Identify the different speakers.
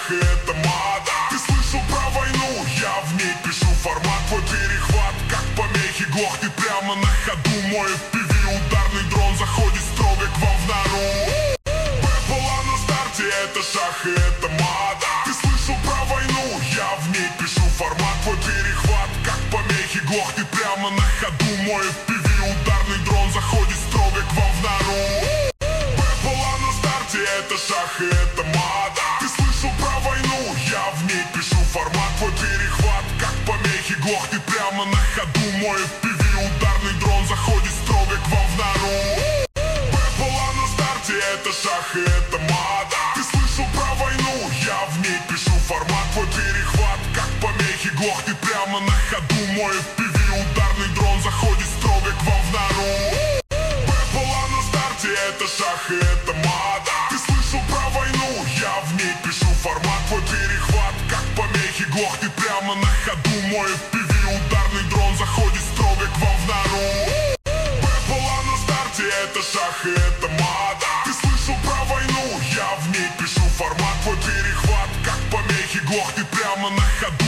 Speaker 1: шах и это мат. Ты слышал про войну? Я в ней пишу формат. Твой перехват, как помехи, глохнет прямо на ходу. Мой FPV ударный дрон заходит строго к вам в нору. Была на старте, это шах и это мат. Ты слышал про войну? Я в ней пишу формат. Твой перехват, как помехи, глохнет прямо на ходу. Мой FPV ударный дрон заходит строго к вам в нору. Была на старте, это шах и это мат. Ты слышал про войну? Я в ней пишу формат. Твой перехват, как помехи, глохнет прямо на ходу. Мой FPV ударный дрон заходит строго к вам в нору. Была на старте, это шах и это мат. Ты слышал про войну? Я в ней пишу формат. Твой перехват, как помехи, глохнет прямо на ходу. Мой FPV ударный дрон заходит строго к вам в нору. Была на старте, это шах и это мат. Ты слышал про войну? Я в ней пишу формат. Твой перехват, как помехи, глохнет прямо на ходу. Мой FPV ударный дрон заходит строго к вам в нору. Была на старте, это шах и это мат. Ты слышал про войну? Я в ней пишу формат. Твой перехват, как помехи, глохнет прямо на ходу.